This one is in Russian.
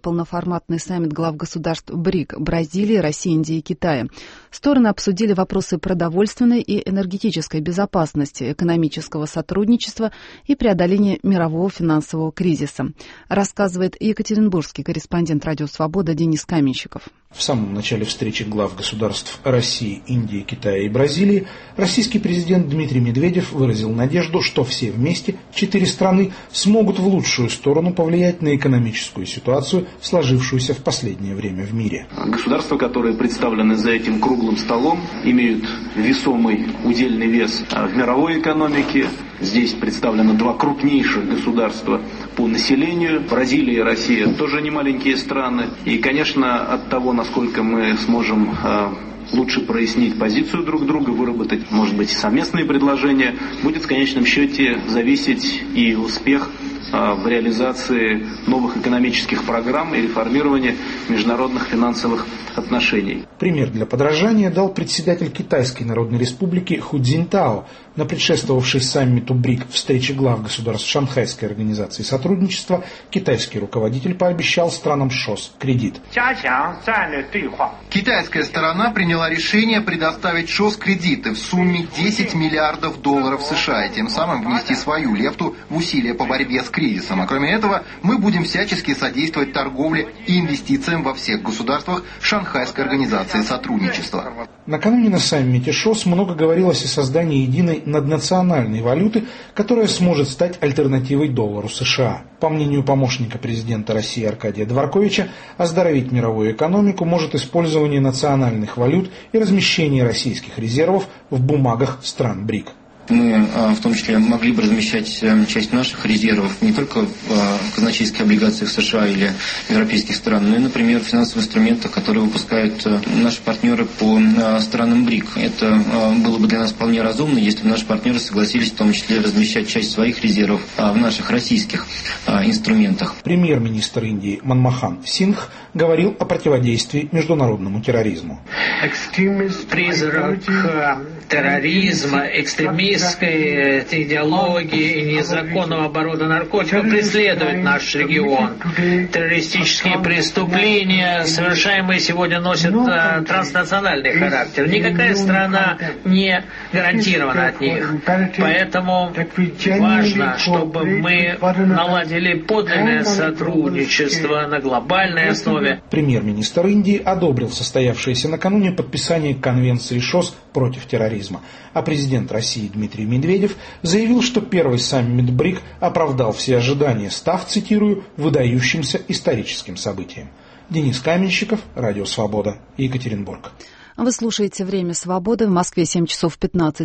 полноформатный саммит глав государств БРИК – Бразилии, России, Индии и Китая. Стороны обсудили вопросы продовольственной и энергетической безопасности, экономического сотрудничества и преодоления мирового финансового кризиса, рассказывает екатеринбургский корреспондент «Радио Свобода» Денис Каменщиков. В самом начале встречи глав государств России, Индии, Китая и Бразилии российский президент Дмитрий Медведев выразил надежду, что все вместе, 4 страны, смогут в лучшую сторону повлиять на экономическую ситуацию, сложившуюся в последнее время в мире. Государства, которые представлены за этим круглым столом, имеют весомый удельный вес в мировой экономике. Здесь представлены 2 крупнейших государства по населению. Бразилия и Россия тоже не маленькие страны. И, конечно, от того, насколько мы сможем лучше прояснить позицию друг друга, выработать, может быть, совместные предложения, будет в конечном счете зависеть и успех в реализации новых экономических программ и реформирования международных финансовых отношений. Пример для подражания дал председатель Китайской Народной Республики Ху Цзиньтао на предшествовавшей саммиту БРИК встрече глав государств Шанхайской организации сотрудничества. Китайский руководитель пообещал странам ШОС кредит. Китайская сторона приняла решение предоставить ШОС кредиты в сумме $10 миллиардов США и тем самым внести свою лепту в усилия по борьбе с кризисом. А кроме этого, мы будем всячески содействовать торговле и инвестициям во всех государствах Шанхайской организации сотрудничества. Накануне на саммите ШОС много говорилось о создании единой наднациональной валюты, которая сможет стать альтернативой доллару США. По мнению помощника президента России Аркадия Дворковича, оздоровить мировую экономику может использование национальных валют и размещение российских резервов в бумагах стран БРИК. Мы в том числе могли бы размещать часть наших резервов не только в казначейских облигациях США или европейских стран, но и, например, в финансовых инструментах, которые выпускают наши партнеры по странам БРИК. Это было бы для нас вполне разумно, если бы наши партнеры согласились в том числе размещать часть своих резервов в наших российских инструментах. Премьер-министр Индии Манмохан Сингх говорил о противодействии международному терроризму. Призрак терроризма, экстремизма, идеологии и незаконного оборота наркотиков преследует наш регион. Террористические преступления, совершаемые сегодня, носят транснациональный характер. Никакая страна не гарантирована от них. Поэтому важно, чтобы мы наладили подлинное сотрудничество на глобальной основе. Премьер-министр Индии одобрил состоявшееся накануне подписание Конвенции ШОС против терроризма. А президент России Дмитрий Медведев заявил, что первый саммит БРИК оправдал все ожидания, став, цитирую, выдающимся историческим событием. Денис Каменщиков, Радио Свобода, Екатеринбург. Вы слушаете «Время свободы». В Москве 7 часов 15